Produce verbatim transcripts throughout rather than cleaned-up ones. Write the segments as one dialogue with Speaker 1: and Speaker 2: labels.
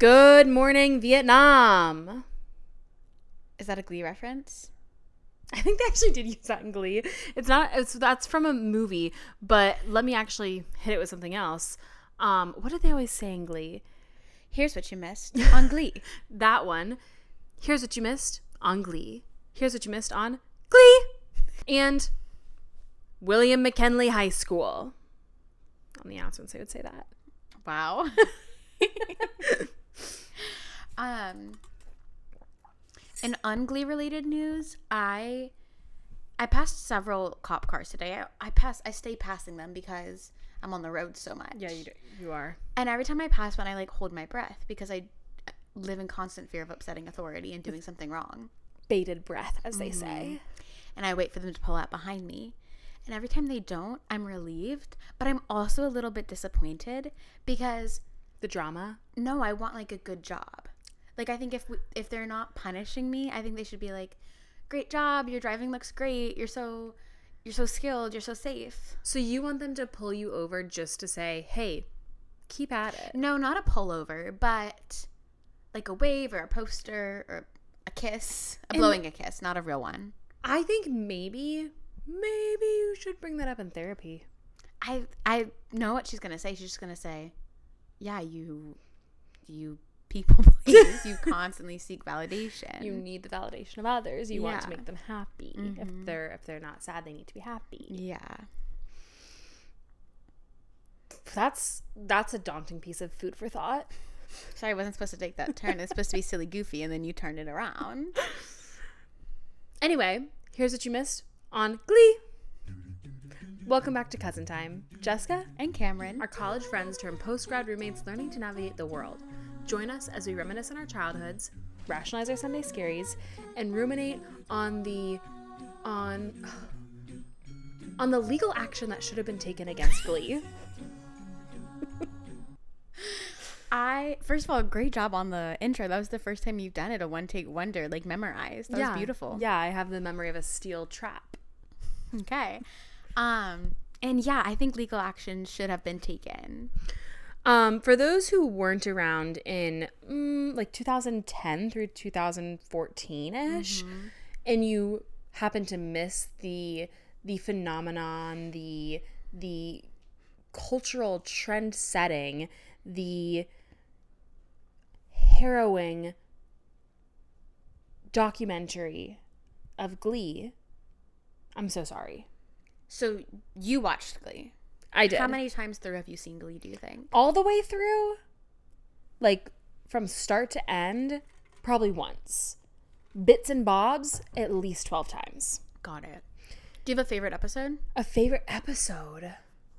Speaker 1: Good morning, Vietnam.
Speaker 2: Is that a Glee reference?
Speaker 1: I think they actually did use that in Glee. It's not, it's, that's from a movie, but let me actually hit it with something else. Um, what did they always say in Glee?
Speaker 2: Here's what you missed on Glee.
Speaker 1: That one. Here's what you missed on Glee. Here's what you missed on Glee. And William McKinley High School. On the announcements, they would say that.
Speaker 2: Wow. um, in un-Glee related news, I I passed several cop cars today. I, I pass I stay passing them because I'm on the road so much.
Speaker 1: Yeah, you do. You are.
Speaker 2: And every time I pass one, I like hold my breath because I live in constant fear of upsetting authority and doing something wrong.
Speaker 1: Bated breath, as they
Speaker 2: Mm-hmm.
Speaker 1: say.
Speaker 2: And I wait for them to pull out behind me. And every time they don't, I'm relieved, but I'm also a little bit disappointed because
Speaker 1: The drama.
Speaker 2: no, I want like a good job. Like I think if we, if they're not punishing me, I think they should be like, "Great job, your driving looks great. You're so you're so skilled, you're so safe."
Speaker 1: So you want them to pull you over just to say, "Hey, keep at it."
Speaker 2: No, not a pullover, but like a wave or a poster or a kiss, a
Speaker 1: And-
Speaker 2: blowing a kiss, not a real one.
Speaker 1: I think maybe, maybe you should bring that up in therapy.
Speaker 2: I I know what she's gonna say. She's just gonna say, "Yeah, you you people please. You constantly seek validation.
Speaker 1: You need the validation of others. You want to
Speaker 2: Yeah.
Speaker 1: make them happy.
Speaker 2: Mhm.
Speaker 1: If they're if they're not sad, they need to be happy.
Speaker 2: Yeah."
Speaker 1: That's that's a daunting piece of food for thought.
Speaker 2: Sorry, I wasn't supposed to take that turn. It's supposed to be silly goofy, and then you turned it around.
Speaker 1: Anyway, here's what you missed on Glee. Welcome back to Cousin Time. Jessica
Speaker 2: And Cameron.
Speaker 1: our college friends turned post-grad roommates learning to navigate the world. Join us as we reminisce on our childhoods, rationalize our Sunday scaries, and ruminate on the on on the legal action that should have been taken against Glee.
Speaker 2: I first of all, great job on the intro. That was the first time you've done it, a one take wonder, like memorized. That was beautiful.
Speaker 1: Yeah, I have the memory of a steel trap.
Speaker 2: Okay. Um, and yeah, I think legal action should have been taken.
Speaker 1: Um, for those who weren't around in mm, like two thousand ten through two thousand fourteen ish, and you happen to miss the the phenomenon, the the cultural trend setting, the harrowing documentary of Glee, I'm so sorry.
Speaker 2: So you watched Glee.
Speaker 1: I did.
Speaker 2: How many times through have you seen Glee, do you think?
Speaker 1: All the way through, like from start to end, probably once. Bits and bobs, at least twelve times.
Speaker 2: Got it. Do you have a favorite episode?
Speaker 1: A favorite episode?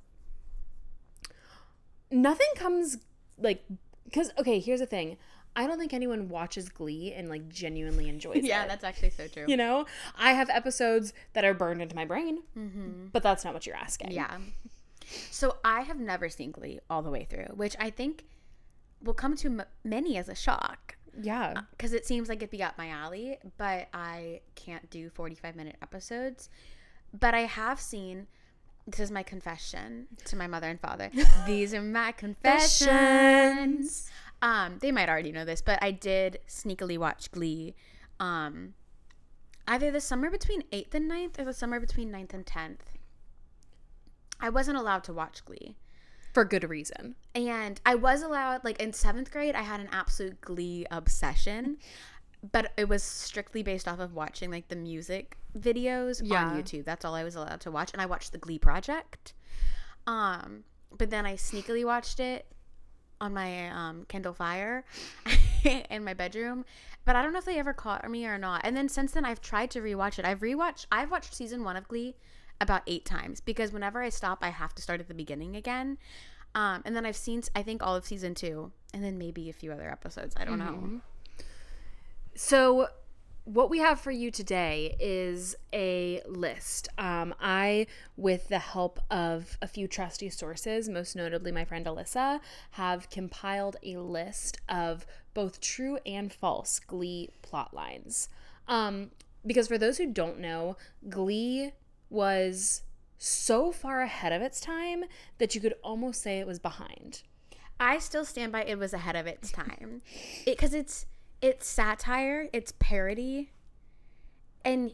Speaker 1: Nothing comes like, because, okay, here's the thing. I don't think anyone watches Glee and like genuinely enjoys it.
Speaker 2: Yeah, that's actually so true.
Speaker 1: You know, I have episodes that are burned into my brain,
Speaker 2: Mm-hmm.
Speaker 1: but that's not what you're asking.
Speaker 2: Yeah. So I have never seen Glee all the way through, which I think will come to m- many as a shock.
Speaker 1: Yeah.
Speaker 2: Because it seems like it'd be up my alley, but I can't do forty-five minute episodes. But I have seen, this is my confession to my mother and father. These are my confessions. Um, they might already know this, but I did sneakily watch Glee. Um, either the summer between eighth and ninth or the summer between ninth and tenth. I wasn't allowed to watch Glee.
Speaker 1: For good reason.
Speaker 2: And I was allowed, like in seventh grade, I had an absolute Glee obsession, but it was strictly based off of watching like the music videos
Speaker 1: Yeah.
Speaker 2: on YouTube. That's all I was allowed to watch. And I watched the Glee Project. Um, but then I sneakily watched it on my um, Kindle Fire in my bedroom. But I don't know if they ever caught me or not. And then since then, I've tried to rewatch it. I've rewatched, I've watched season one of Glee about eight times because whenever I stop, I have to start at the beginning again. Um, and then I've seen, I think, all of season two, and then maybe a few other episodes. I don't
Speaker 1: Mm-hmm.
Speaker 2: know.
Speaker 1: So what we have for you today is a list. Um, I, with the help of a few trusty sources, most notably my friend Alyssa, have compiled a list of both true and false Glee plot lines. Um, because for those who don't know, Glee was so far ahead of its time that you could almost say it was behind.
Speaker 2: I still stand by it was ahead of its time. It cuz it's it's satire, it's parody. And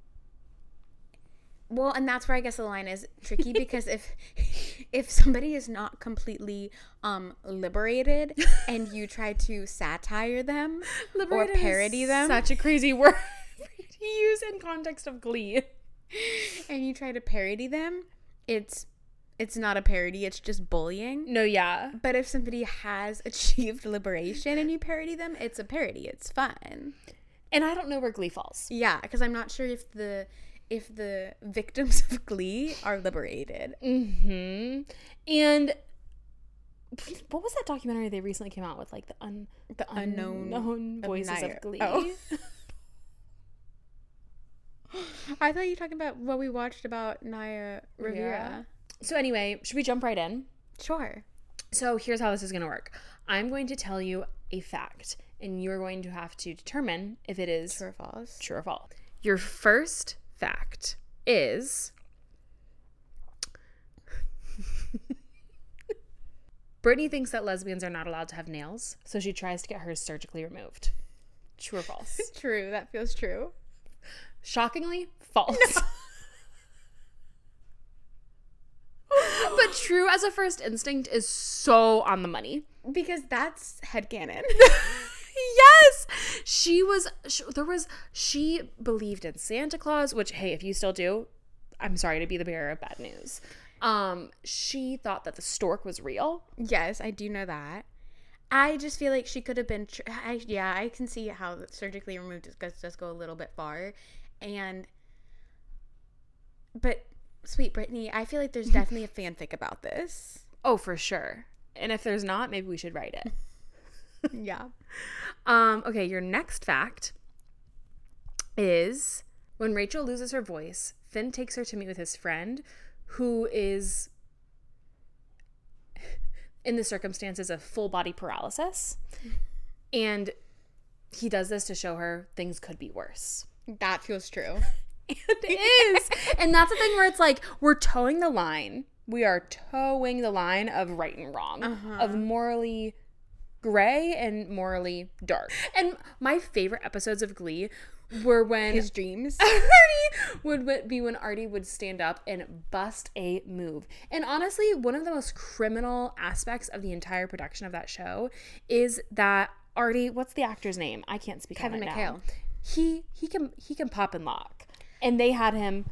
Speaker 2: well, and that's where I guess the line is tricky because if if somebody is not completely um liberated and you try to satire them liberated or parody them,
Speaker 1: such a crazy word to use in context of Glee,
Speaker 2: and you try to parody them, it's it's not a parody, it's just bullying.
Speaker 1: No, yeah.
Speaker 2: But if somebody has achieved liberation and you parody them, it's a parody. It's fun.
Speaker 1: And I don't know where Glee falls.
Speaker 2: Yeah, because I'm not sure if the if the victims of Glee are liberated.
Speaker 1: Mm-hmm. And what was that documentary they recently came out with? Like the un
Speaker 2: the unknown,
Speaker 1: unknown voices of, of Glee.
Speaker 2: Oh. I thought you were talking about what we watched about Naya Rivera.
Speaker 1: Yeah. So anyway, should we jump right in?
Speaker 2: Sure.
Speaker 1: So here's how this is going to work. I'm going to tell you a fact, and you're going to have to determine if it is
Speaker 2: true or false.
Speaker 1: True or false. Your first fact is Brittany thinks that lesbians are not allowed to have nails, so she tries to get hers surgically removed. True or false?
Speaker 2: True. That feels true.
Speaker 1: Shockingly, false. No. But true as a first instinct is so on the money.
Speaker 2: Because that's headcanon.
Speaker 1: Yes! She was, she, there was, she believed in Santa Claus, which, hey, if you still do, I'm sorry to be the bearer of bad news. Um, she thought that the stork was real.
Speaker 2: Yes, I do know that. I just feel like she could have been, tr- I, yeah, I can see how surgically removed does, does go a little bit far. And, but... Sweet Brittany, I feel like there's definitely a fanfic about this.
Speaker 1: Oh, for sure. And if there's not, maybe we should write it.
Speaker 2: Yeah.
Speaker 1: Um, okay, your next fact is when Rachel loses her voice, Finn takes her to meet with his friend who is in the circumstances of full body paralysis. And he does this to show her things could be worse.
Speaker 2: That feels true.
Speaker 1: It is. And that's the thing where it's like we're towing the line. We are towing the line of right and wrong, uh-huh. of morally gray and morally dark. And my favorite episodes of Glee were when
Speaker 2: his dreams
Speaker 1: Artie would be when Artie would stand up and bust a move. And honestly, one of the most criminal aspects of the entire production of that show is that Artie, what's the actor's name? I can't speak
Speaker 2: Kevin
Speaker 1: on it
Speaker 2: McHale.
Speaker 1: now. He he can he can pop and lock. And they had him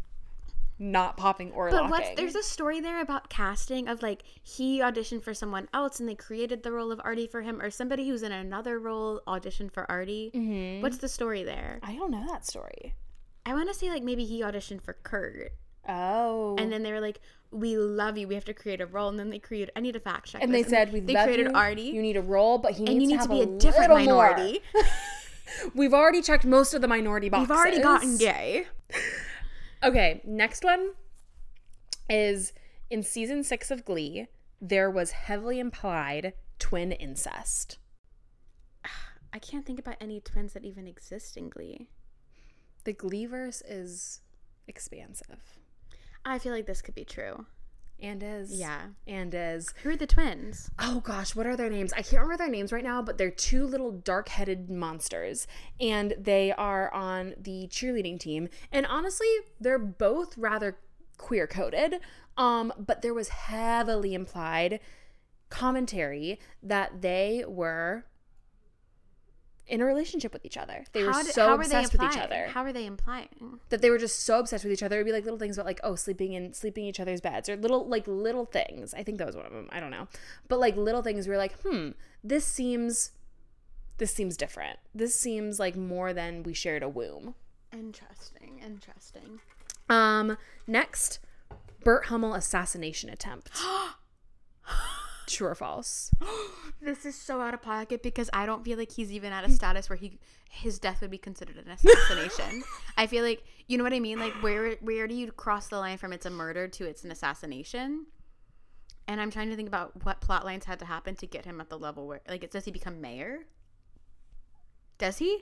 Speaker 1: not popping or
Speaker 2: but
Speaker 1: locking.
Speaker 2: But there's a story there about casting of like he auditioned for someone else and they created the role of Artie for him, or somebody who's in another role auditioned for Artie. Mm-hmm. What's the story there?
Speaker 1: I don't know that story.
Speaker 2: I want to say like maybe he auditioned for Kurt.
Speaker 1: Oh.
Speaker 2: And then they were like, we love you. We have to create a role. And then they created, I need a fact check.
Speaker 1: And
Speaker 2: this.
Speaker 1: they said, we
Speaker 2: they
Speaker 1: love
Speaker 2: created
Speaker 1: you.
Speaker 2: Artie.
Speaker 1: You need a role, but he needs
Speaker 2: and you
Speaker 1: to,
Speaker 2: need
Speaker 1: have
Speaker 2: to be
Speaker 1: a,
Speaker 2: a different minority.
Speaker 1: We've already checked most of the minority boxes.
Speaker 2: We've already gotten gay.
Speaker 1: Okay, next one is in season six of Glee, there was heavily implied twin incest.
Speaker 2: I can't think about any twins that even exist in Glee.
Speaker 1: The Gleeverse is expansive.
Speaker 2: I feel like this could be true.
Speaker 1: And is.
Speaker 2: Yeah.
Speaker 1: And is.
Speaker 2: Who are the twins?
Speaker 1: Oh gosh, what are their names? I can't remember their names right now, but they're two little dark-headed monsters. And they are on the cheerleading team. And honestly, they're both rather queer-coded. Um, but there was heavily implied commentary that they were in a relationship with each other. They were did, so obsessed with each other.
Speaker 2: How are they implying?
Speaker 1: That they were just so obsessed with each other. It would be like little things about like, oh, sleeping in sleeping in each other's beds, or little like little things. I think that was one of them. I don't know. But like little things were like, hmm, this seems this seems different. This seems like more than we shared a womb.
Speaker 2: Interesting. Interesting.
Speaker 1: Um, next, Burt Hummel assassination attempt. True or false?
Speaker 2: This is so out of pocket because I don't feel like he's even at a status where he his death would be considered an assassination. I feel like, you know what I mean? Like where where do you cross the line from it's a murder to it's an assassination? And I'm trying to think about what plot lines had to happen to get him at the level where, like, does he become mayor? Does he?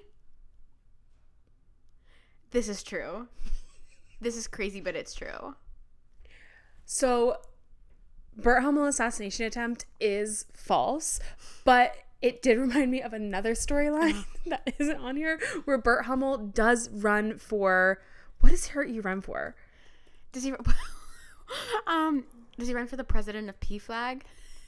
Speaker 2: This is true. This is crazy, but it's true.
Speaker 1: So Burt Hummel assassination attempt is false, but it did remind me of another storyline that isn't on here, where Burt Hummel does run for, what does he run for?
Speaker 2: Does he um does he run for the president of P Flag?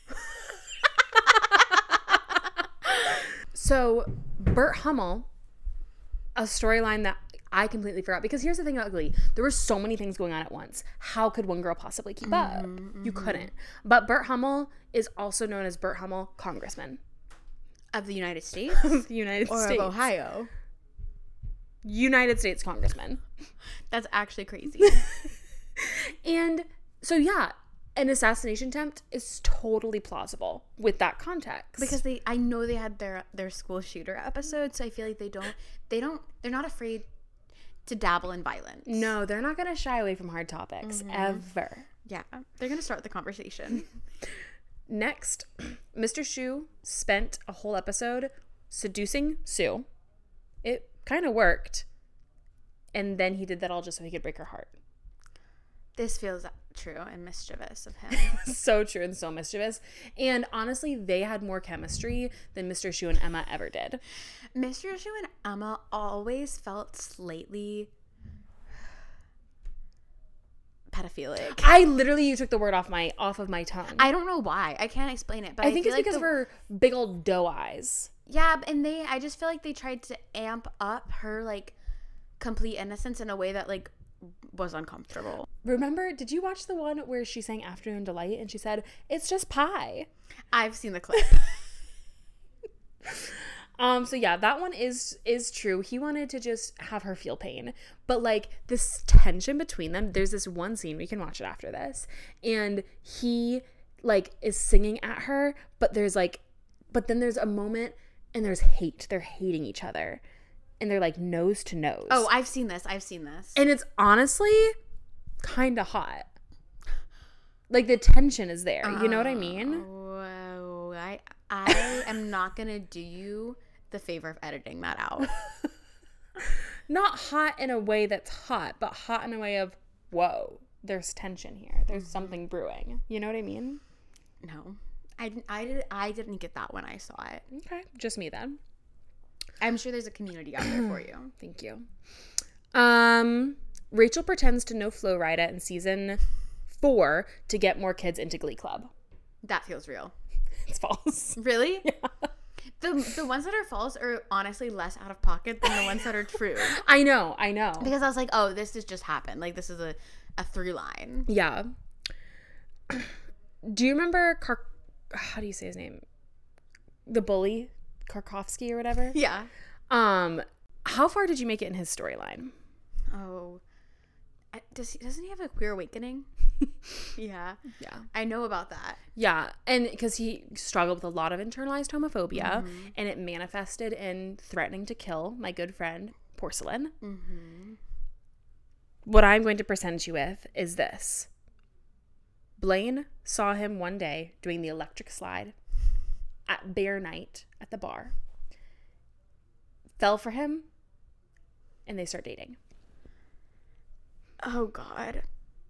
Speaker 1: So Burt Hummel, a storyline that I completely forgot, because here's the thing about Glee. There were so many things going on at once. How could one girl possibly keep up? Mm-hmm, you mm-hmm. couldn't. But Burt Hummel is also known as Burt Hummel, congressman.
Speaker 2: Of the United States?
Speaker 1: Of the United
Speaker 2: or
Speaker 1: States.
Speaker 2: Or of Ohio?
Speaker 1: United States congressman.
Speaker 2: That's actually crazy.
Speaker 1: And so, yeah, an assassination attempt is totally plausible with that context.
Speaker 2: Because they, I know they had their, their school shooter episode, so I feel like they don't, they don't, they're not afraid to dabble in violence.
Speaker 1: No, they're not going to shy away from hard topics, mm-hmm. ever.
Speaker 2: Yeah, they're going to start the conversation.
Speaker 1: Next, Mister Schue spent a whole episode seducing Sue. It kind of worked. And then he did that all just so he could break her heart.
Speaker 2: This feels true and mischievous of him.
Speaker 1: So true and so mischievous. And honestly, they had more chemistry than Mister Schue and Emma ever did.
Speaker 2: Mister Schue and Emma always felt slightly pedophilic.
Speaker 1: I literally, you took the word off my off of my tongue.
Speaker 2: I don't know why. I can't explain it. But
Speaker 1: I,
Speaker 2: I
Speaker 1: think
Speaker 2: feel
Speaker 1: it's
Speaker 2: like
Speaker 1: because
Speaker 2: the,
Speaker 1: of her big old doe eyes.
Speaker 2: Yeah, and they, I just feel like they tried to amp up her like complete innocence in a way that like was uncomfortable.
Speaker 1: Remember, did you watch the one where she sang Afternoon Delight and she said, "It's just pie"?
Speaker 2: I've seen the clip.
Speaker 1: Um, so yeah, that one is is true. He wanted to just have her feel pain. But like this tension between them, there's this one scene, we can watch it after this, and he like is singing at her, but there's like but then there's a moment and there's hate. They're hating each other. And they're like nose to nose.
Speaker 2: Oh, I've seen this. I've seen this.
Speaker 1: And it's honestly kind of hot. Like the tension is there. You know what I mean?
Speaker 2: Whoa. I I am not going to do you the favor of editing that out.
Speaker 1: Not hot in a way that's hot, but hot in a way of, whoa, there's tension here. There's mm-hmm. something brewing. You know what I mean?
Speaker 2: No. I, I, did, I didn't get that when I saw it.
Speaker 1: Okay. Just me then.
Speaker 2: I'm sure there's a community out there for you.
Speaker 1: Thank you. Um, Rachel pretends to know Flo Rida in season four to get more kids into Glee Club.
Speaker 2: That feels real.
Speaker 1: It's false.
Speaker 2: Really?
Speaker 1: Yeah.
Speaker 2: The the ones that are false are honestly less out of pocket than the ones that are true.
Speaker 1: I know, I know.
Speaker 2: Because I was like, oh, this has just happened. Like, this is a, a through line.
Speaker 1: Yeah. Do you remember, Kar- how do you say his name? The bully? Karkovsky or whatever?
Speaker 2: Yeah.
Speaker 1: Um, how far did you make it in his storyline?
Speaker 2: Oh. I, does he, doesn't he have a queer awakening? Yeah.
Speaker 1: Yeah.
Speaker 2: I know about that.
Speaker 1: Yeah. And because he struggled with a lot of internalized homophobia,
Speaker 2: mm-hmm.
Speaker 1: and it manifested in threatening to kill my good friend, Porcelain.
Speaker 2: Mm-hmm.
Speaker 1: What I'm going to present you with is this. Blaine saw him one day doing the electric slide at Bear Night at the bar. Fell for him, and they start dating.
Speaker 2: Oh, God.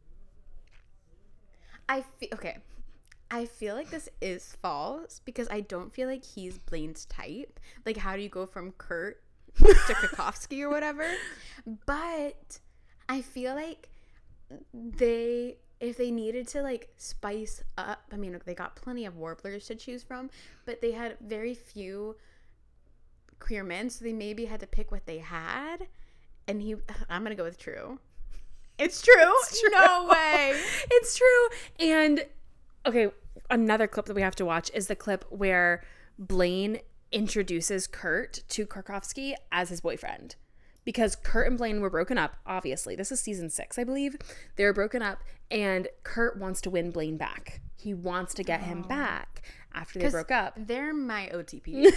Speaker 2: I feel, okay, I feel like this is false because I don't feel like he's Blaine's type. Like, how do you go from Kurt to Karkovsky or whatever? But I feel like they, if they needed to, like, spice up, I mean, they got plenty of warblers to choose from, but they had very few queer men, so they maybe had to pick what they had. And he, I'm going to go with true. It's true?
Speaker 1: It's true.
Speaker 2: No way.
Speaker 1: It's true. And, okay, another clip that we have to watch is the clip where Blaine introduces Kurt to Karkovsky as his boyfriend. Because Kurt and Blaine were broken up, obviously. This is season six, I believe. They were broken up, and Kurt wants to win Blaine back. He wants to get oh. him back after they broke up.
Speaker 2: They're my O T P.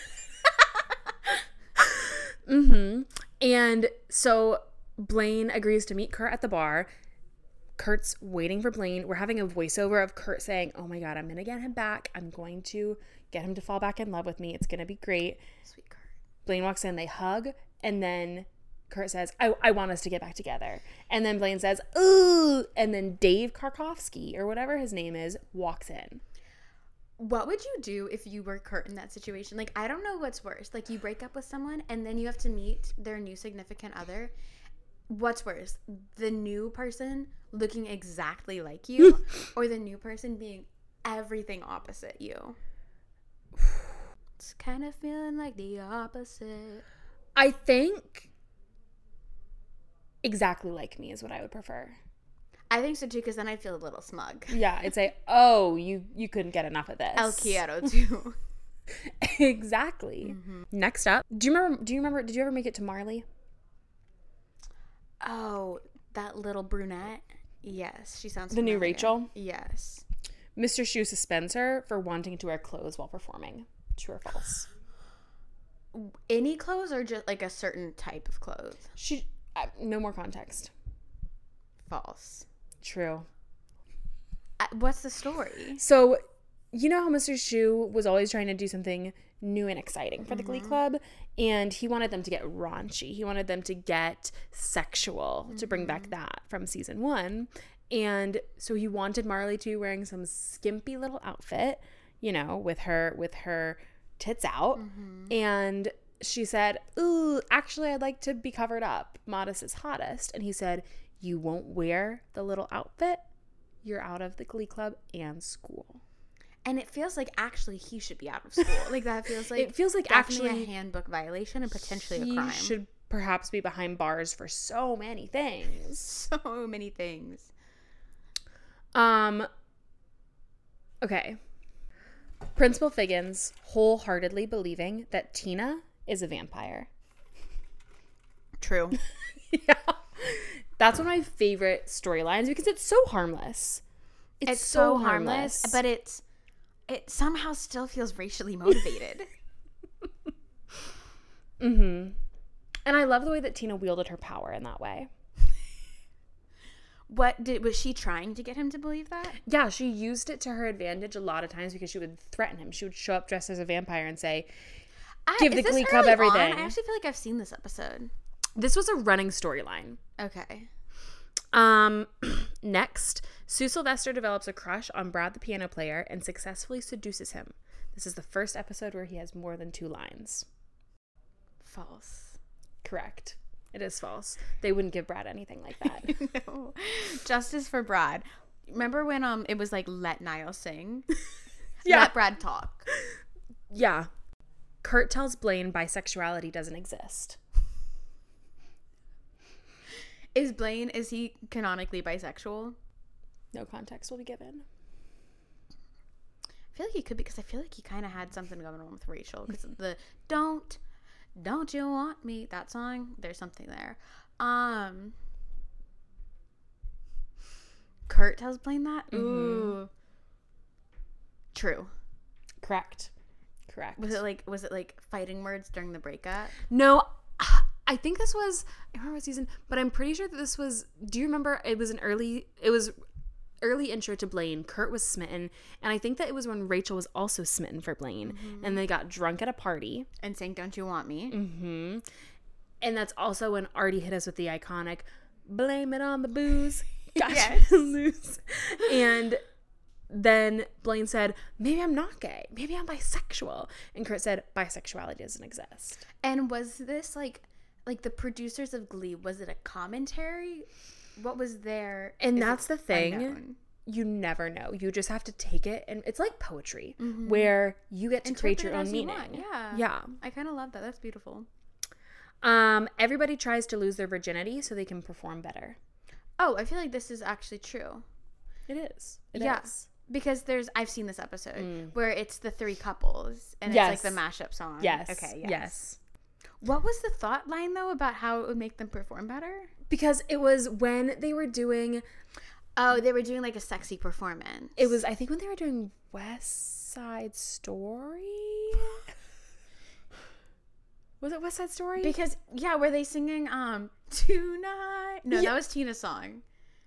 Speaker 1: Mm-hmm. And so Blaine agrees to meet Kurt at the bar. Kurt's waiting for Blaine. We're having a voiceover of Kurt saying, oh my God, I'm going to get him back. I'm going to get him to fall back in love with me. It's going to be great.
Speaker 2: Sweet Kurt.
Speaker 1: Blaine walks in, they hug, and then Kurt says, I, I want us to get back together. And then Blaine says, ooh. And then Dave Karkowski, or whatever his name is, walks in.
Speaker 2: What would you do if you were Kurt in that situation? Like, I don't know what's worse. Like, you break up with someone and then you have to meet their new significant other. What's worse? The new person looking exactly like you or the new person being everything opposite you? It's kind of feeling like the opposite.
Speaker 1: I think exactly like me is what I would prefer.
Speaker 2: I think so too, because then I'd feel a little smug.
Speaker 1: Yeah, I'd say, oh, you you couldn't get enough of this.
Speaker 2: El quiero too.
Speaker 1: Exactly.
Speaker 2: Mm-hmm.
Speaker 1: Next up, do you remember? Do you remember? Did you ever make it to Marley?
Speaker 2: Oh, that little brunette. Yes, she sounds
Speaker 1: the
Speaker 2: familiar.
Speaker 1: new Rachel.
Speaker 2: Yes.
Speaker 1: Mister Shu suspends her for wanting to wear clothes while performing. True or false?
Speaker 2: Any clothes or just like a certain type of clothes?
Speaker 1: She uh, no more context.
Speaker 2: False.
Speaker 1: True.
Speaker 2: Uh, what's the story?
Speaker 1: So, you know how Mister Shu was always trying to do something new and exciting for the mm-hmm. Glee Club, and he wanted them to get raunchy. He wanted them to get sexual, mm-hmm. to bring back that from season one. And so he wanted Marley to be wearing some skimpy little outfit, you know, with her with her tits out. Mm-hmm. And she said, ooh, actually, I'd like to be covered up. Modest is hottest. And he said, you won't wear the little outfit, you're out of the Glee Club and school.
Speaker 2: And it feels like actually he should be out of school. Like that feels like
Speaker 1: it feels like
Speaker 2: actually
Speaker 1: actually
Speaker 2: a handbook violation and potentially
Speaker 1: he
Speaker 2: a crime.
Speaker 1: Should perhaps be behind bars for so many things.
Speaker 2: So many things.
Speaker 1: Um. Okay. Principal Figgins wholeheartedly believing that Tina is a vampire.
Speaker 2: True.
Speaker 1: Yeah. That's one of my favorite storylines because it's so harmless.
Speaker 2: It's, it's so, so harmless, harmless, but it's it somehow still feels racially motivated.
Speaker 1: Mm-hmm. And I love the way that Tina wielded her power in that way.
Speaker 2: What did was she trying to get him to believe that?
Speaker 1: Yeah, she used it to her advantage a lot of times because she would threaten him. She would show up dressed as a vampire and say, "Give
Speaker 2: I,
Speaker 1: the Glee Club everything."
Speaker 2: On? I actually feel like I've seen this episode.
Speaker 1: This was a running storyline.
Speaker 2: Okay.
Speaker 1: Um, next, Sue Sylvester develops a crush on Brad the piano player and successfully seduces him. This is the first episode where he has more than two lines.
Speaker 2: False.
Speaker 1: Correct. It is false. They wouldn't give Brad anything like that.
Speaker 2: No. Justice for Brad. Remember when um it was like let Niall sing? Yeah. Let Brad talk.
Speaker 1: Yeah. Kurt tells Blaine bisexuality doesn't exist.
Speaker 2: Is Blaine, is he canonically bisexual?
Speaker 1: No context will be given.
Speaker 2: I feel like he could be, because I feel like he kind of had something going on with Rachel. Because the don't, don't you want me, that song, there's something there. Um, Kurt tells Blaine that? Mm-hmm. Ooh. True.
Speaker 1: Correct. Correct.
Speaker 2: Was it like, was it like fighting words during the breakup?
Speaker 1: No, I think this was, I don't remember what season, but I'm pretty sure that this was, do you remember, it was an early, it was early intro to Blaine. Kurt was smitten, and I think that it was when Rachel was also smitten for Blaine, mm-hmm. and they got drunk at a party.
Speaker 2: And sang Don't You Want Me?
Speaker 1: Mm-hmm. And that's also when Artie hit us with the iconic, blame it on the booze, gotcha, yes. Lose. And then Blaine said, maybe I'm not gay, maybe I'm bisexual. And Kurt said, bisexuality doesn't exist.
Speaker 2: And was this like, like the producers of Glee, was it a commentary? What was there?
Speaker 1: And that's the thing. Unknown? You never know. You just have to take it. And it's like poetry, mm-hmm. where you get to Interpret create your own meaning.
Speaker 2: You yeah.
Speaker 1: Yeah.
Speaker 2: I kind of love that. That's beautiful.
Speaker 1: Um, everybody tries to lose their virginity so they can perform better.
Speaker 2: Oh, I feel like this is actually true.
Speaker 1: It is. It
Speaker 2: yeah.
Speaker 1: is.
Speaker 2: Because there's, I've seen this episode mm. where it's the three couples and
Speaker 1: yes.
Speaker 2: it's like the mashup song.
Speaker 1: Yes.
Speaker 2: Okay. Yes.
Speaker 1: yes.
Speaker 2: What was the thought line though about how it would make them perform better?
Speaker 1: Because it was when they were doing,
Speaker 2: oh, they were doing like a sexy performance.
Speaker 1: It was, I think, when they were doing West Side Story. Was it West Side Story?
Speaker 2: Because yeah, were they singing um Tonight? No, yeah. That was Tina's song.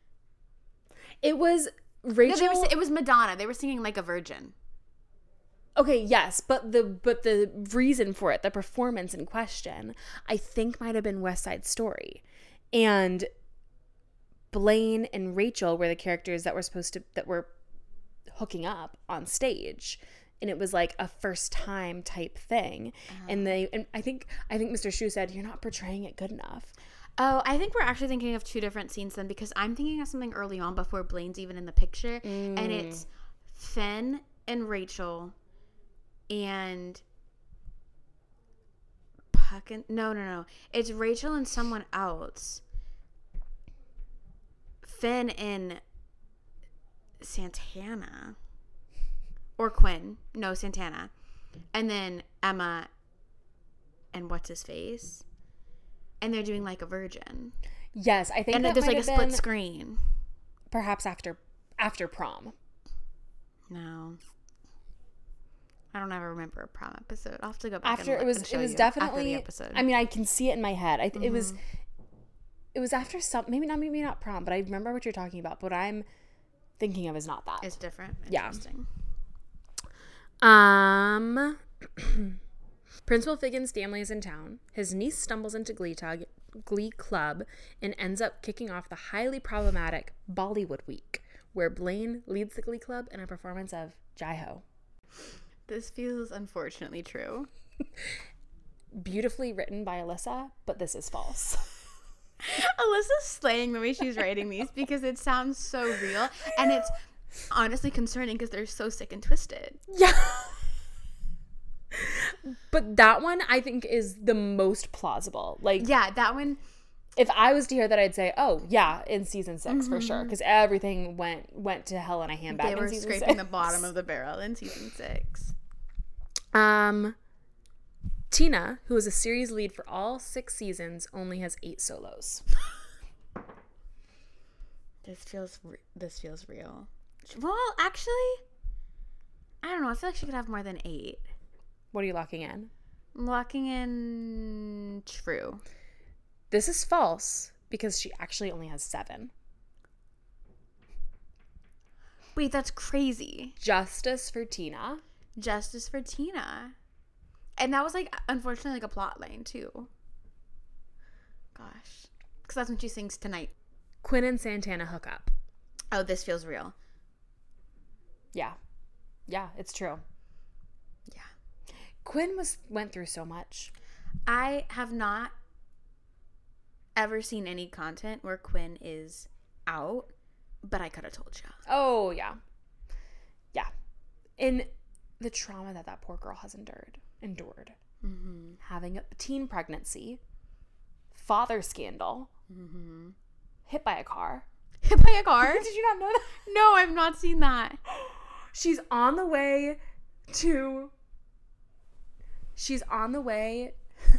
Speaker 1: It was Rachel.
Speaker 2: No, they were, it was Madonna. They were singing Like a Virgin.
Speaker 1: Okay, yes, but the but the reason for it, the performance in question, I think might have been West Side Story. And Blaine and Rachel were the characters that were supposed to that were hooking up on stage. And it was like a first time type thing. Uh-huh. And they and I think I think Mister Shu said, "You're not portraying it good enough."
Speaker 2: Oh, I think we're actually thinking of two different scenes then, because I'm thinking of something early on before Blaine's even in the picture. Mm. And it's Finn and Rachel and Puck and no, no, no. It's Rachel and someone else. Finn and Santana. Or Quinn. No, Santana. And then Emma and what's his face? And they're doing like a virgin.
Speaker 1: Yes, I think
Speaker 2: and
Speaker 1: that
Speaker 2: there's
Speaker 1: might
Speaker 2: like a
Speaker 1: have
Speaker 2: split
Speaker 1: been
Speaker 2: screen.
Speaker 1: Perhaps after after prom.
Speaker 2: No. I don't ever remember a prom episode. I'll have to go back
Speaker 1: after
Speaker 2: and look
Speaker 1: it was
Speaker 2: and show
Speaker 1: it was
Speaker 2: you
Speaker 1: definitely
Speaker 2: after the episode.
Speaker 1: I mean, I can see it in my head. I, mm-hmm. It was it was after some maybe not maybe not prom, but I remember what you're talking about. But what I'm thinking of is not that.
Speaker 2: It's different.
Speaker 1: Interesting. Yeah. Um Principal Figgin's family is in town. His niece stumbles into Glee, tug, Glee Club and ends up kicking off the highly problematic Bollywood Week, where Blaine leads the Glee Club in a performance of Jai-Ho.
Speaker 2: This feels unfortunately true.
Speaker 1: Beautifully written by Alyssa, but this is false.
Speaker 2: Alyssa's slaying the way she's writing these because it sounds so real, and it's honestly concerning because they're so sick and twisted.
Speaker 1: Yeah. But that one I think is the most plausible. Like,
Speaker 2: yeah, that one.
Speaker 1: If I was to hear that, I'd say, "Oh, yeah, in season six mm-hmm. for sure," because everything went went to hell in a handbag.
Speaker 2: They were
Speaker 1: in season
Speaker 2: scraping
Speaker 1: six.
Speaker 2: the bottom of the barrel in season six.
Speaker 1: Um, Tina, who is a series lead for all six seasons, only has eight solos.
Speaker 2: This feels re- this feels real. Well, actually, I don't know. I feel like she could have more than eight.
Speaker 1: What are you locking in?
Speaker 2: I'm locking in true.
Speaker 1: This is false because she actually only has seven.
Speaker 2: Wait, that's crazy.
Speaker 1: Justice for Tina.
Speaker 2: Justice for Tina. And that was like, unfortunately, like a plot line too. Gosh. Because that's when she sings Tonight.
Speaker 1: Quinn and Santana hook up.
Speaker 2: Oh, this feels real.
Speaker 1: Yeah. Yeah, it's true.
Speaker 2: Yeah.
Speaker 1: Quinn was went through so much.
Speaker 2: I have not ever seen any content where Quinn is out, but I could have told you.
Speaker 1: Oh, yeah. Yeah. And the trauma that that poor girl has endured. Endured.
Speaker 2: Mm-hmm.
Speaker 1: Having a teen pregnancy. Father scandal.
Speaker 2: Mm-hmm.
Speaker 1: Hit by a car.
Speaker 2: Hit by a car?
Speaker 1: Did you not know that?
Speaker 2: No, I've not seen that.
Speaker 1: She's on the way to... She's on the way...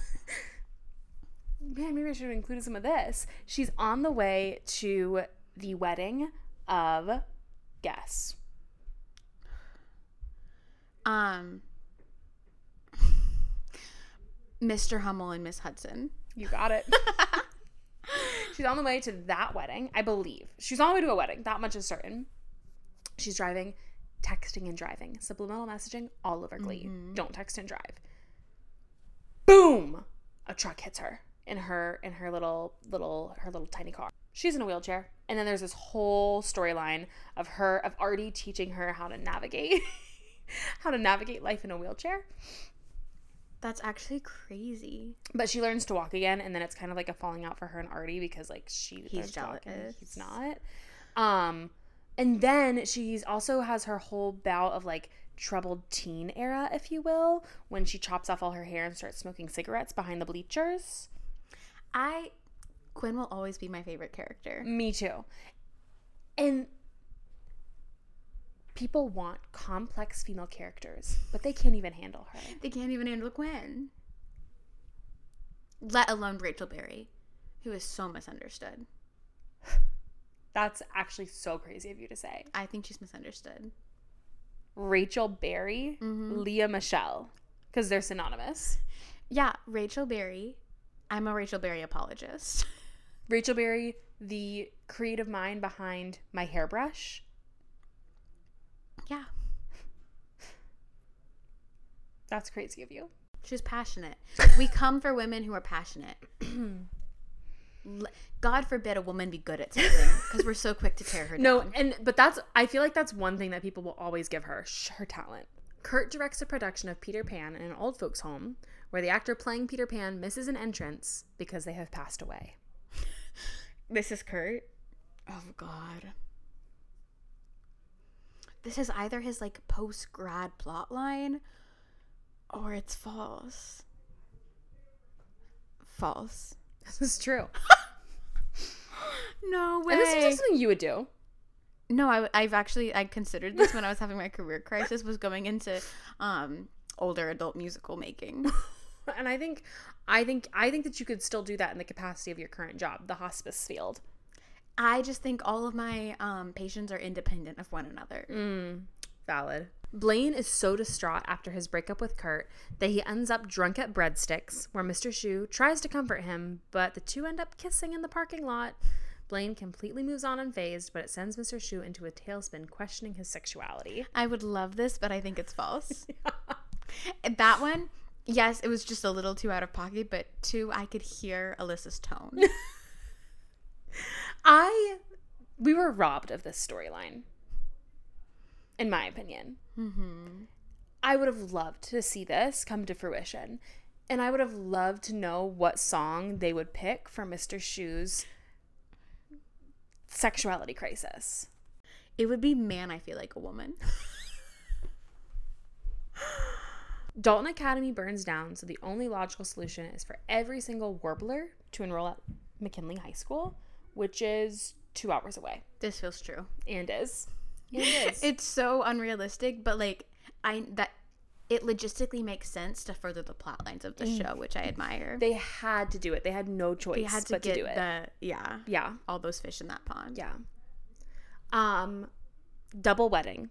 Speaker 1: Man, maybe I should have included some of this. She's on the way to the wedding of... Guess.
Speaker 2: Um... Mister Hummel and Miss Hudson.
Speaker 1: You got it. She's on the way to that wedding, I believe. She's on the way to a wedding. That much is certain. She's driving, texting and driving. Subliminal messaging all over Glee. Mm-hmm. Don't text and drive. Boom! A truck hits her in her in her little little her little tiny car. She's in a wheelchair. And then there's this whole storyline of her of Artie teaching her how to navigate how to navigate life in a wheelchair.
Speaker 2: That's actually crazy.
Speaker 1: But she learns to walk again, and then it's kind of like a falling out for her and Artie because like she
Speaker 2: he's jealous.
Speaker 1: He's not. Um, and then she's also has her whole bout of like troubled teen era, if you will, when she chops off all her hair and starts smoking cigarettes behind the bleachers.
Speaker 2: I Quinn will always be my favorite character.
Speaker 1: Me too. And people want complex female characters, but they can't even handle her.
Speaker 2: They can't even handle Quinn. Let alone Rachel Berry, who is so misunderstood.
Speaker 1: That's actually so crazy of you to say.
Speaker 2: I think she's misunderstood.
Speaker 1: Rachel Berry, mm-hmm. Leah Michelle, because they're synonymous.
Speaker 2: Yeah, Rachel Berry. I'm a Rachel Berry apologist.
Speaker 1: Rachel Berry, the creative mind behind My Hairbrush.
Speaker 2: Yeah.
Speaker 1: That's crazy of you.
Speaker 2: She's passionate. We come for women who are passionate. God forbid a woman be good at something, because we're so quick to tear her
Speaker 1: no,
Speaker 2: down.
Speaker 1: No, and but that's, I feel like that's one thing that people will always give her, her talent. Kurt directs a production of Peter Pan in an old folks' home where the actor playing Peter Pan misses an entrance because they have passed away.
Speaker 2: This is Kurt? Oh, God. This is either his, like, post-grad plot line or it's false. False.
Speaker 1: This is true.
Speaker 2: No way.
Speaker 1: And this is something you would do.
Speaker 2: No, I, I've actually, I considered this when I was having my career crisis, was going into um, older adult musical making.
Speaker 1: And I think, I think, I think that you could still do that in the capacity of your current job, the hospice field.
Speaker 2: I just think all of my um, patients are independent of one another.
Speaker 1: Mm, valid. Blaine is so distraught after his breakup with Kurt that he ends up drunk at Breadsticks, where Mister Shu tries to comfort him, but the two end up kissing in the parking lot. Blaine completely moves on unfazed, but it sends Mister Shu into a tailspin, questioning his sexuality.
Speaker 2: I would love this, but I think it's false. Yeah. That one, yes, it was just a little too out of pocket, but two, I could hear Alyssa's tone.
Speaker 1: I, we were robbed of this storyline, in my opinion.
Speaker 2: Mm-hmm.
Speaker 1: I would have loved to see this come to fruition, and I would have loved to know what song they would pick for Mister Shu's sexuality crisis.
Speaker 2: It would be Man, I Feel Like a Woman.
Speaker 1: Dalton Academy burns down, so the only logical solution is for every single warbler to enroll at McKinley High School, which is two hours away.
Speaker 2: This feels true.
Speaker 1: And is. And is.
Speaker 2: It's so unrealistic, but like I that it logistically makes sense to further the plot lines of the mm. show, which I admire.
Speaker 1: They had to do it. They had no choice
Speaker 2: they had to
Speaker 1: but
Speaker 2: get
Speaker 1: to do it.
Speaker 2: The, yeah.
Speaker 1: Yeah.
Speaker 2: All those fish in that pond.
Speaker 1: Yeah. Um, double wedding.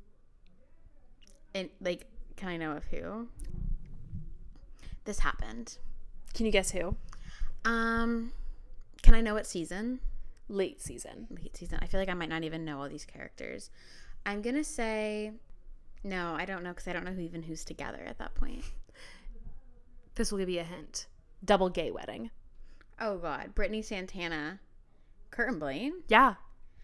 Speaker 2: And like, can I know of who? This happened.
Speaker 1: Can you guess who?
Speaker 2: Um, can I know what season?
Speaker 1: Late season.
Speaker 2: Late season. I feel like I might not even know all these characters. I'm gonna say, no, I don't know, because I don't know who even who's together at that point.
Speaker 1: This will give you a hint. Double gay wedding.
Speaker 2: Oh God, Brittany Santana, Kurt and Blaine.
Speaker 1: Yeah.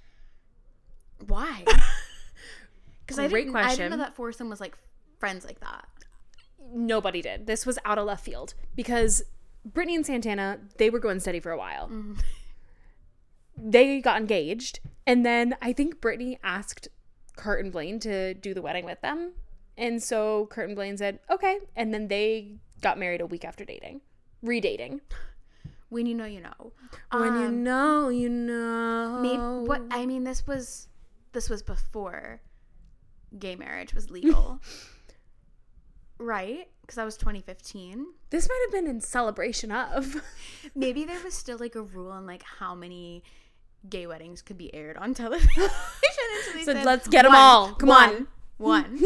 Speaker 2: Why? Because I didn't.
Speaker 1: question.
Speaker 2: I didn't know that foursome was like friends like that.
Speaker 1: Nobody did. This was out of left field because Brittany and Santana, they were going steady for a while. Mm-hmm. They got engaged, and then I think Brittany asked Kurt and Blaine to do the wedding with them, and so Kurt and Blaine said okay, and then they got married a week after dating, redating.
Speaker 2: When you know, you know.
Speaker 1: When
Speaker 2: um,
Speaker 1: you know, you know.
Speaker 2: Maybe, what I mean, this was this was before gay marriage was legal, right? Because that was twenty fifteen.
Speaker 1: This might have been in celebration of.
Speaker 2: Maybe there was still like a rule on like how many gay weddings could be aired on television.
Speaker 1: so so said, let's get them one, all. Come
Speaker 2: one,
Speaker 1: on.
Speaker 2: One.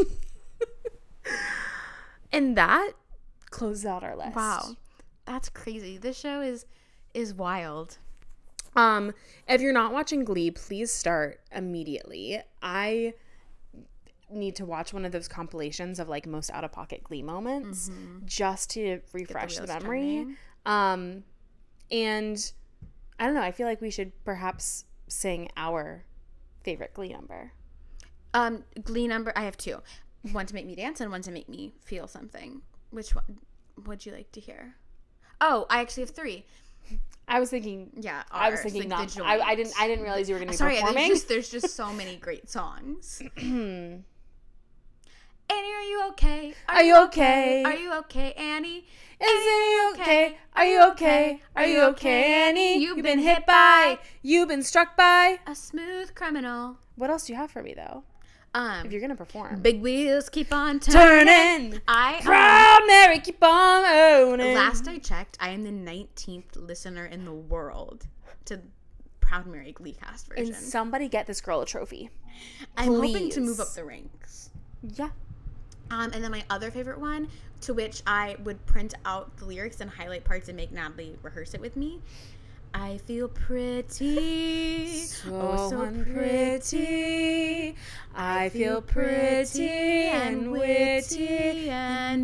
Speaker 1: And that closes out our list.
Speaker 2: Wow. That's crazy. This show is is wild.
Speaker 1: Um, if you're not watching Glee, please start immediately. I need to watch one of those compilations of like most out of pocket Glee moments mm-hmm. just to refresh the, the memory. Turning. Um, and I don't know. I feel like we should perhaps sing our favorite Glee number.
Speaker 2: Um, Glee number. I have two. One to make me dance and one to make me feel something. Which one would you like to hear? Oh, I actually have three.
Speaker 1: I was thinking,
Speaker 2: yeah,
Speaker 1: I was thinking like not. I, I didn't. I didn't realize you were going to be
Speaker 2: Sorry,
Speaker 1: performing.
Speaker 2: There's just, there's just so many great songs. Annie, are you okay?
Speaker 1: Are, are you okay?
Speaker 2: Are you okay, Annie?
Speaker 1: Is it okay? Are you okay? Are you okay, Annie? You've been hit by. You've been struck by
Speaker 2: a smooth criminal.
Speaker 1: What else do you have for me though?
Speaker 2: Um,
Speaker 1: if you're gonna perform,
Speaker 2: big wheels keep on turning.
Speaker 1: turning.
Speaker 2: I
Speaker 1: proud um, Mary keep on owning.
Speaker 2: Last I checked, I am the nineteenth listener in the world to Proud Mary Glee cast version.
Speaker 1: And somebody get this girl a trophy.
Speaker 2: I'm Please. hoping to move up the ranks.
Speaker 1: Yeah.
Speaker 2: Um, and then my other favorite one, to which I would print out the lyrics and highlight parts and make Natalie rehearse it with me. I feel pretty,
Speaker 1: So,
Speaker 2: oh so
Speaker 1: unpretty.
Speaker 2: pretty.
Speaker 1: I feel pretty and witty and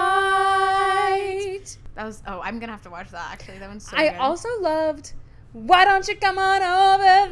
Speaker 1: bright.
Speaker 2: That was, oh, I'm gonna have to watch that actually. That one's so
Speaker 1: I
Speaker 2: good.
Speaker 1: also loved Why Don't You Come On Over,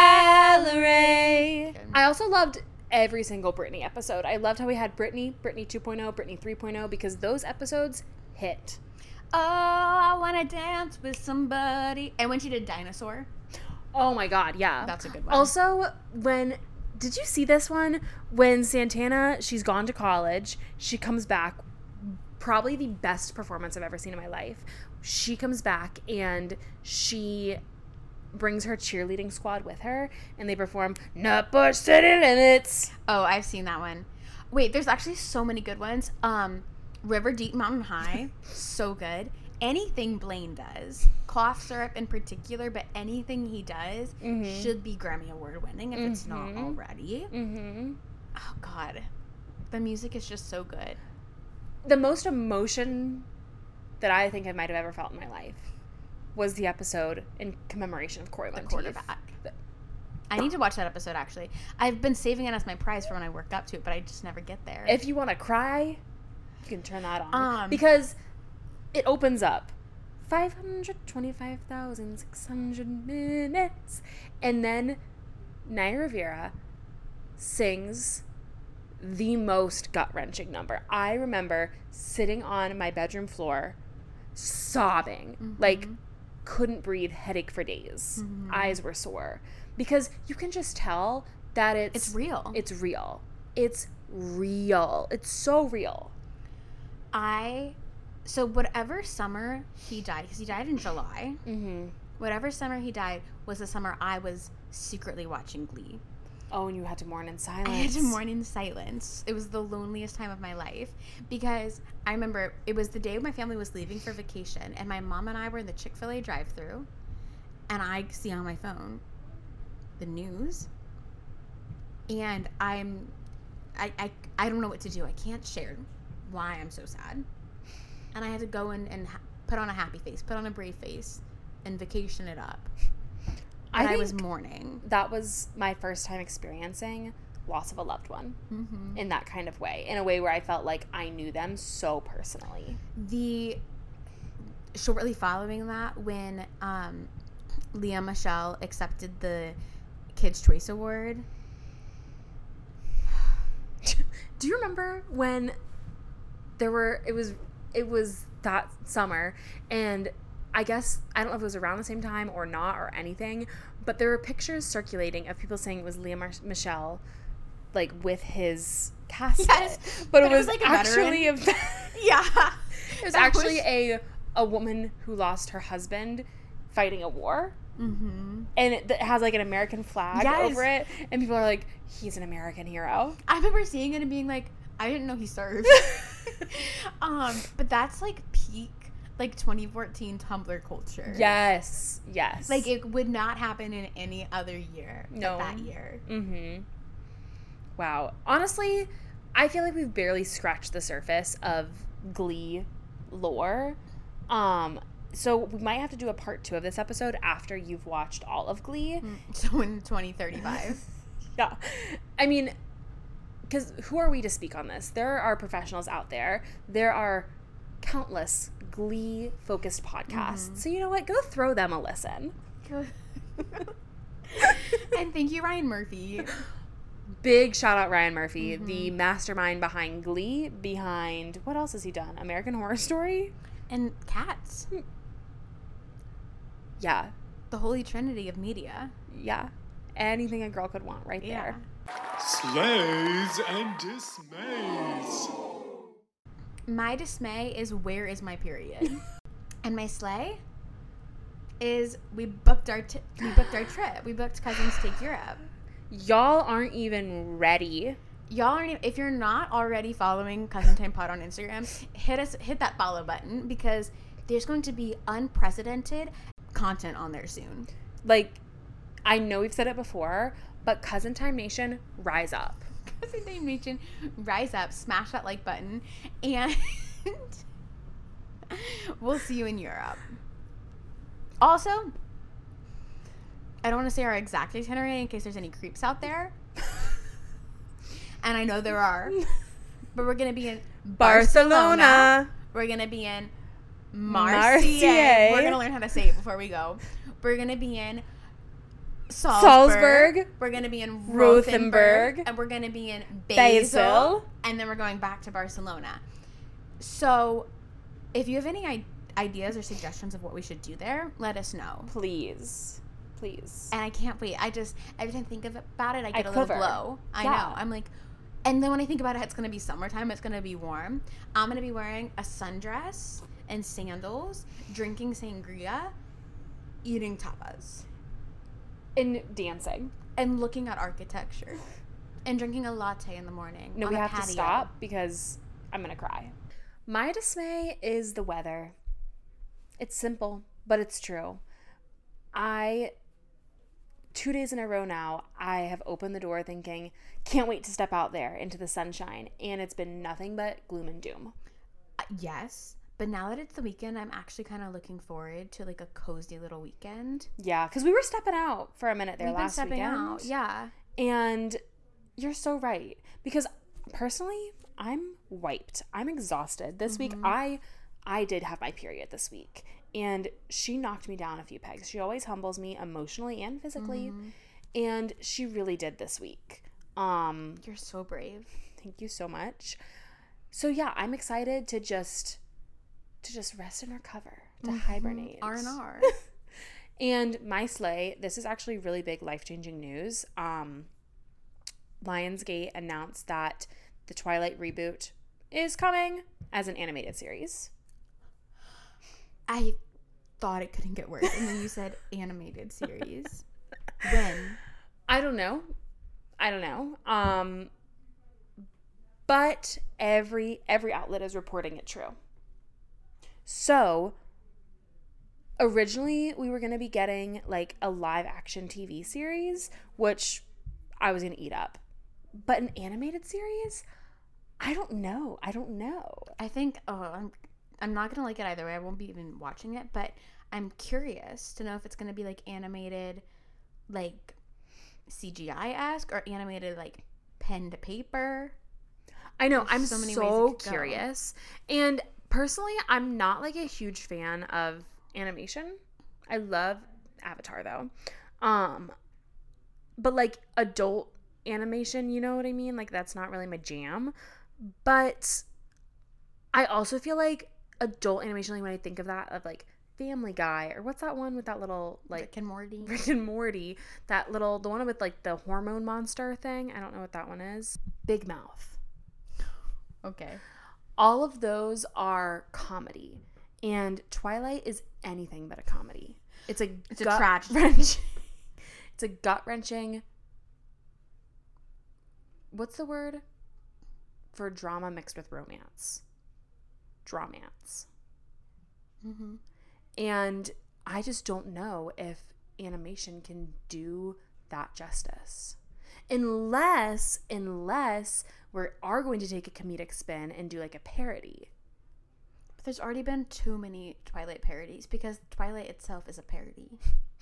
Speaker 1: Valerie. I also loved every single Britney episode. I loved how we had Britney, Britney two point oh, Britney three point oh, because those episodes hit.
Speaker 2: Oh, I wanna dance with somebody. And when she did Dinosaur.
Speaker 1: Oh my God, yeah.
Speaker 2: That's a good one.
Speaker 1: Also, when, did you see this one? When Santana, she's gone to college, she comes back, probably the best performance I've ever seen in my life. She comes back and she brings her cheerleading squad with her, and they perform Not Bush City Limits.
Speaker 2: Oh, I've seen that one. Wait, there's actually so many good ones. Um, River Deep Mountain High, so good. Anything Blaine does, cough syrup in particular, but anything he does
Speaker 1: Mm-hmm.
Speaker 2: should be Grammy Award winning if it's not already.
Speaker 1: Mm-hmm.
Speaker 2: Oh God, the music is just so good.
Speaker 1: The most emotion that I think I might have ever felt in my life was the episode in commemoration of Corey
Speaker 2: The
Speaker 1: Monteith.
Speaker 2: quarterback. I need to watch that episode actually. I've been saving it as my prize for when I work up to it, but I just never get there.
Speaker 1: If you want to cry, you can turn that on.
Speaker 2: Um,
Speaker 1: because it opens up five hundred twenty-five thousand six hundred minutes. And then Naya Rivera sings the most gut-wrenching number. I remember sitting on my bedroom floor sobbing,
Speaker 2: Mm-hmm.
Speaker 1: like couldn't breathe, headache for days.
Speaker 2: Mm-hmm.
Speaker 1: Eyes were sore. Because you can just tell that it's...
Speaker 2: It's real.
Speaker 1: It's real. It's real. It's so real.
Speaker 2: I, so whatever summer he died, because he died in July,
Speaker 1: Mm-hmm.
Speaker 2: whatever summer he died was the summer I was secretly watching Glee.
Speaker 1: Oh, and you had to mourn in silence.
Speaker 2: I had to mourn in silence. It was the loneliest time of my life because I remember it was the day my family was leaving for vacation, and my mom and I were in the Chick-fil-A drive-thru, and I see on my phone the news, and I'm, I, I, I don't know what to do. I can't share why I'm so sad, and I had to go in and ha- put on a happy face, put on a brave face, and vacation it up. And I, I was mourning.
Speaker 1: That was my first time experiencing loss of a loved one
Speaker 2: Mm-hmm.
Speaker 1: in that kind of way, in a way where I felt like I knew them so personally.
Speaker 2: The shortly following that, when um, Lea Michele accepted the Kids' Choice Award.
Speaker 1: Do you remember when there were, it was, it was that summer, and I guess, I don't know if it was around the same time or not or anything, but there were pictures circulating of people saying it was Lea Mar- Michele, like, with his casket.
Speaker 2: Yes,
Speaker 1: but,
Speaker 2: but
Speaker 1: it was,
Speaker 2: it was like a
Speaker 1: actually a,
Speaker 2: Yeah.
Speaker 1: it was
Speaker 2: That
Speaker 1: actually
Speaker 2: was-
Speaker 1: a a woman who lost her husband fighting a war.
Speaker 2: Mm-hmm.
Speaker 1: And it, it has, like, an American flag
Speaker 2: Yes.
Speaker 1: over it, and people are like, he's an American hero.
Speaker 2: I remember seeing it and being like, I didn't know he served. um, but that's like peak, like twenty fourteen Tumblr culture.
Speaker 1: Yes, yes.
Speaker 2: Like it would not happen in any other year.
Speaker 1: No.
Speaker 2: But that year.
Speaker 1: Mm-hmm. Wow. Honestly, I feel like we've barely scratched the surface of Glee lore. Um, so we might have to do a part two of this episode after you've watched all of Glee.
Speaker 2: So in twenty thirty-five.
Speaker 1: Yeah. I mean, because who are we to speak on this? There are professionals out there. There are countless Glee-focused podcasts.
Speaker 2: Mm-hmm.
Speaker 1: So you know what? Go throw them a listen.
Speaker 2: And thank you, Ryan Murphy.
Speaker 1: Big shout out Ryan Murphy,
Speaker 2: Mm-hmm.
Speaker 1: the mastermind behind Glee, behind, what else has he done? American Horror Story?
Speaker 2: And Cats.
Speaker 1: Yeah.
Speaker 2: The holy trinity of media.
Speaker 1: Yeah. Anything a girl could want right there.
Speaker 3: Slays and dismays.
Speaker 2: My dismay is where is my period? And my slay is we booked our t- we booked our trip. We booked Cousins Take Europe.
Speaker 1: Y'all aren't even ready.
Speaker 2: Y'all aren't even, if you're not already following Cousin Time Pod on Instagram, hit us hit that follow button because there's going to be unprecedented content on there soon.
Speaker 1: Like, I know we've said it before, but Cousin Time Nation, rise up.
Speaker 2: Cousin Time Nation, rise up, smash that like button, and we'll see you in Europe. Also, I don't want to say our exact itinerary in case there's any creeps out there. And I know there are. But we're going to be in Barcelona.
Speaker 1: Barcelona.
Speaker 2: We're going to be in Marseille.
Speaker 1: Marseille.
Speaker 2: We're going to learn how to say it before we go. We're going to be in Salzburg.
Speaker 1: Salzburg.
Speaker 2: We're going to be in
Speaker 1: Rothenburg.
Speaker 2: Rothenburg. And we're going to be in Basel.
Speaker 1: Basel.
Speaker 2: And then we're going back to Barcelona. So if you have any I- ideas or suggestions of what we should do there, let us know.
Speaker 1: Please. Please.
Speaker 2: And I can't wait. I just, every time I think of about it, I get
Speaker 1: I
Speaker 2: a
Speaker 1: quiver.
Speaker 2: little glow. I
Speaker 1: Yeah.
Speaker 2: know. I'm like, and then when I think about it, it's going to be summertime. It's going to be warm. I'm going to be wearing a sundress and sandals, drinking sangria, eating tapas,
Speaker 1: And dancing.
Speaker 2: and looking at architecture, and drinking a latte in the morning.
Speaker 1: No,
Speaker 2: on
Speaker 1: we
Speaker 2: a
Speaker 1: have
Speaker 2: patio.
Speaker 1: to stop because I'm going to cry. My dismay is the weather. It's simple, but it's true. I, two days in a row now, I have opened the door thinking, can't wait to step out there into the sunshine. And it's been nothing but gloom and doom.
Speaker 2: Uh, yes. But now that it's the weekend, I'm actually kind of looking forward to like a cozy little weekend.
Speaker 1: Yeah, because we were stepping out for a minute there
Speaker 2: We've been
Speaker 1: last
Speaker 2: stepping
Speaker 1: weekend.
Speaker 2: out. Yeah.
Speaker 1: And you're so right. Because personally, I'm wiped. I'm exhausted. This week, I I did have my period this week. And she knocked me down a few pegs. She always humbles me emotionally and physically. And she really did this week. Um,
Speaker 2: You're so brave.
Speaker 1: thank you so much. So yeah, I'm excited to just to just rest and recover, to hibernate.
Speaker 2: R and R.
Speaker 1: And my sleigh, this is actually really big life-changing news. Um, Lionsgate announced that the Twilight reboot is coming as an animated series.
Speaker 2: I thought it couldn't get worse. And then you said animated series. When?
Speaker 1: I don't know. I don't know. Um, but every every outlet is reporting it true. So, originally we were going to be getting like a live action T V series, which I was going to eat up. But an animated series? I don't know. I don't know.
Speaker 2: I think, oh, I'm, I'm not going to like it either way. I won't be even watching it. But I'm curious to know if it's going to be like animated, like C G I-esque, or animated like pen to paper.
Speaker 1: I know.
Speaker 2: There's
Speaker 1: I'm
Speaker 2: so
Speaker 1: so,
Speaker 2: many ways it could go.
Speaker 1: curious. And personally, I'm not like a huge fan of animation. I love Avatar though. Um, but like adult animation, you know what I mean? Like that's not really my jam. But I also feel like adult animation, like when I think of that, of like Family Guy, or what's that one with that little like
Speaker 2: Rick and Morty.
Speaker 1: Rick and Morty, that little, the one with like the hormone monster thing. I don't know what that one is. Big Mouth.
Speaker 2: Okay.
Speaker 1: All of those are comedy, and Twilight is anything but a comedy. It's a
Speaker 2: It's a
Speaker 1: gut
Speaker 2: tragedy.
Speaker 1: wrenching. It's a gut wrenching. What's the word for drama mixed with romance? Dramance.
Speaker 2: Mm-hmm.
Speaker 1: And I just don't know if animation can do that justice. Unless, unless we are going to take a comedic spin and do like a parody.
Speaker 2: But there's already been too many Twilight parodies because Twilight itself is a parody.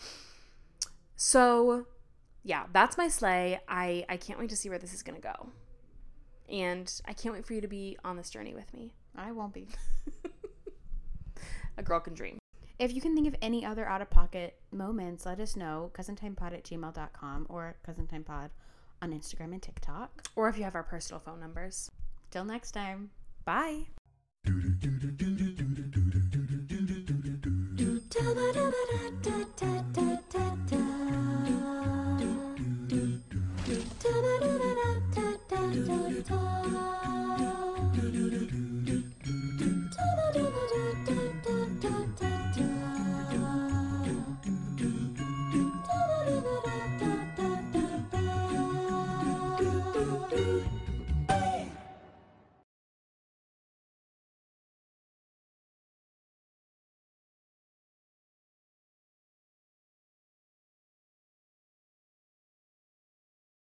Speaker 1: So, yeah, that's my sleigh. I, I can't wait to see where this is going to go. And I can't wait for you to be on this journey with me.
Speaker 2: I won't be.
Speaker 1: A girl can dream.
Speaker 2: If you can think of any other out-of-pocket moments, let us know. cousintimepod at gmail dot com or cousintimepod on Instagram and TikTok.
Speaker 1: Or if you have our personal phone numbers.
Speaker 2: Till next time.
Speaker 1: Bye.
Speaker 4: Do do do do do do do do do do do do do do.